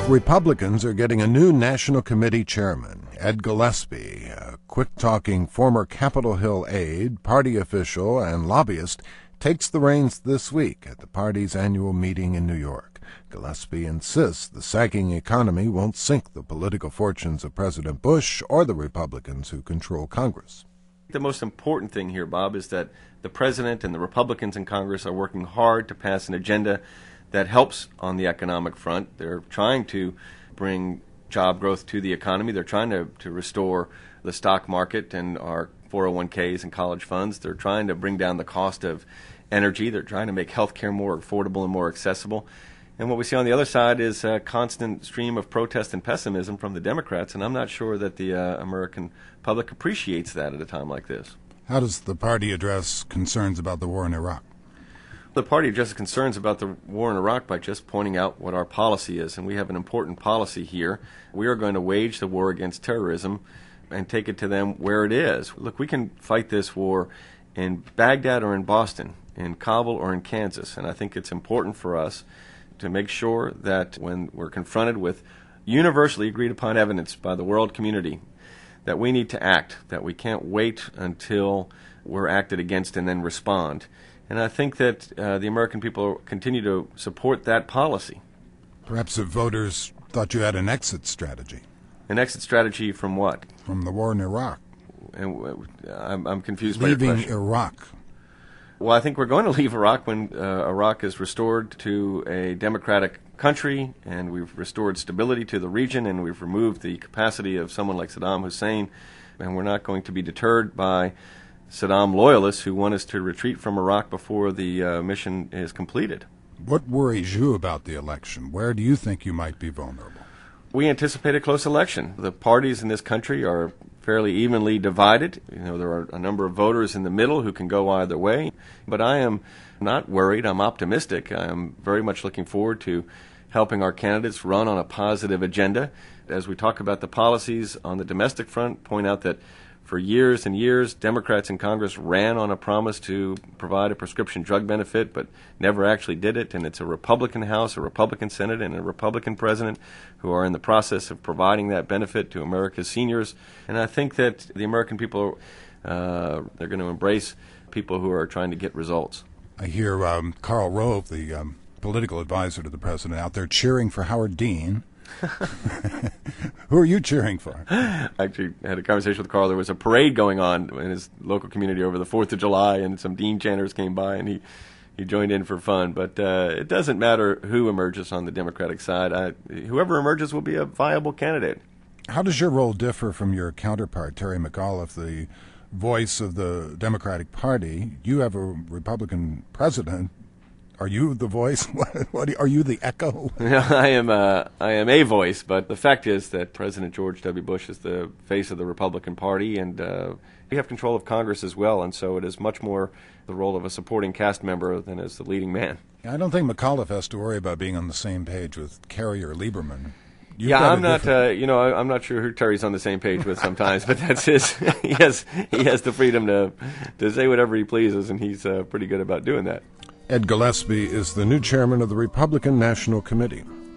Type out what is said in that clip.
Republicans are getting a new National Committee chairman. Ed Gillespie, a quick-talking former Capitol Hill aide, party official, and lobbyist, takes the reins this week at the party's annual meeting in New York. Gillespie insists the sagging economy won't sink the political fortunes of President Bush or the Republicans who control Congress. The most important thing here, Bob, is that the President and the Republicans in Congress are working hard to pass an agenda that helps on the economic front. They're trying to bring job growth to the economy. They're trying to restore the stock market and our 401ks and college funds. They're trying to bring down the cost of energy. They're trying to make health care more affordable and more accessible. And what we see on the other side is a constant stream of protest and pessimism from the Democrats, and I'm not sure that the American public appreciates that at a time like this. How does the party address concerns about the war in Iraq? The party addresses concerns about the war in Iraq by just pointing out what our policy is, and we have an important policy here. We are going to wage the war against terrorism and take it to them where it is. Look, we can fight this war in Baghdad or in Boston, in Kabul or in Kansas, and I think it's important for us to make sure that when we're confronted with universally agreed upon evidence by the world community that we need to act, that we can't wait until we're acted against and then respond. And I think that the American people continue to support that policy. Perhaps if voters thought you had an exit strategy. An exit strategy from what? From the war in Iraq. And I'm confused by your question. Leaving Iraq. Well, I think we're going to leave Iraq when Iraq is restored to a democratic country, and we've restored stability to the region, and we've removed the capacity of someone like Saddam Hussein, and we're not going to be deterred by Saddam loyalists who want us to retreat from Iraq before the mission is completed. What worries you about the election? Where do you think you might be vulnerable? We anticipate a close election. The parties in this country are fairly evenly divided. There are a number of voters in the middle who can go either way. But I am not worried. I'm optimistic. I am very much looking forward to helping our candidates run on a positive agenda. As we talk about the policies on the domestic front, point out that for years and years, Democrats in Congress ran on a promise to provide a prescription drug benefit, but never actually did it. And it's a Republican House, a Republican Senate, and a Republican President who are in the process of providing that benefit to America's seniors. And I think that the American people, they're going to embrace people who are trying to get results. I hear Karl Rove, the political advisor to the President, out there cheering for Howard Dean. Who are you cheering for? I actually had a conversation with Karl. There was a parade going on in his local community over the 4th of July, and some Dean chanters came by, and he joined in for fun. But it doesn't matter who emerges on the Democratic side. Whoever emerges will be a viable candidate. How does your role differ from your counterpart, Terry McAuliffe, the voice of the Democratic Party? You have a Republican president. Are you the voice? Are you the echo? I am a voice, but the fact is that President George W. Bush is the face of the Republican Party, and we have control of Congress as well, and so it is much more the role of a supporting cast member than as the leading man. I don't think McAuliffe has to worry about being on the same page with Kerry or Lieberman. I'm not. I'm not sure who Terry's on the same page with sometimes, but that's his. He has the freedom to say whatever he pleases, and he's pretty good about doing that. Ed Gillespie is the new chairman of the Republican National Committee.